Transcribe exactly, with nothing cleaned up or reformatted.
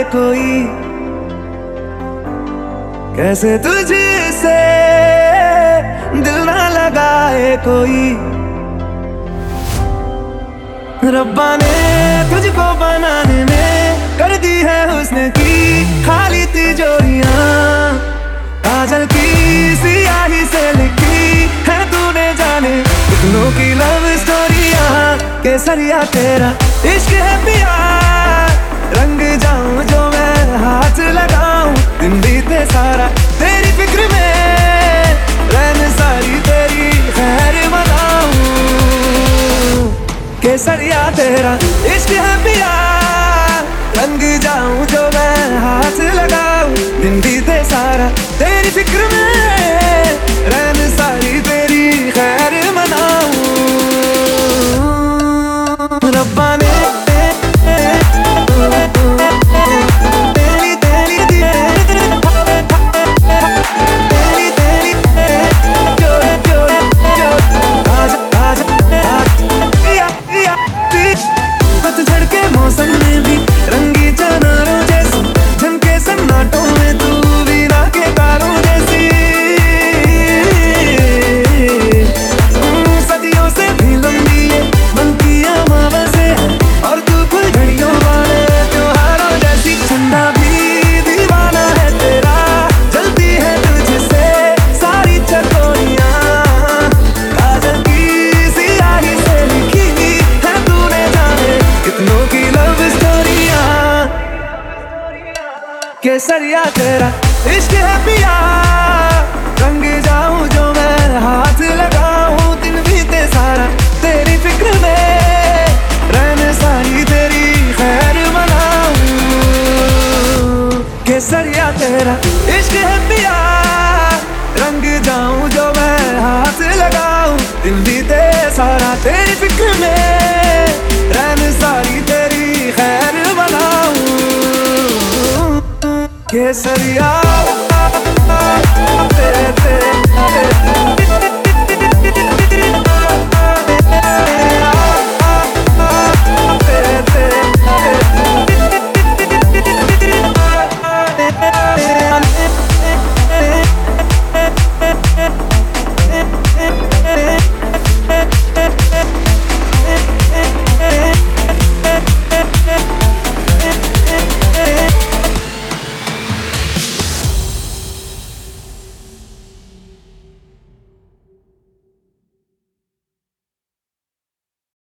कोई, कैसे तुझसे दिल ना लगाए कोई। रब्बा ने तुझको बनाने में कर दी है हुस्न की खाली तिजोरियां, काजल की सियाही से लिखी है तूने जाने कितनों की लव स्टोरियां। केसरिया तेरा इश्क है पिया, रंग जाऊं जो मैं हाथ लगाऊं, दिन बीते सारा तेरी फिक्र में, रहने सारी तेरी खैर मनाऊं। केसरिया तेरा इश्क है पिया, रंग जाऊं जो मैं हाथ लगाऊं, दिन बीते सारा तेरी फिक्र में, रहने सारी तेरी खैर मनाऊं। रब्बा ने मौसम में भी रंगी चनारों जैसी, झमके सन्नाटों में तू वीणा के तारों जैसी। सदियों से भी लंबी ये मन की अमावस्या है, और तू फुल घड़ियों वाले त्योहारों जैसी। ठंडा भी दीवाना है तेरा, जलती है तुझसे सारी चकोरियां, काजल की सियाही से लिखी है तूने जाने कितनों की लव स्टोरियां। केसरिया तेरा इश्क है पिया, रंग जाऊं जो मैं हाथ लगाऊं, दिन बीते सारा तेरी फिक्र में, रहने सारी तेरी खैर मनाऊं। केसरिया तेरा इश्क है पिया, रंग जाऊं जो मैं हाथ लगाऊं, दिन बीते सारा तेरी फिक्र में, रहने सारी तेरी खैर मनाऊं। केसरिया तेरे तेरे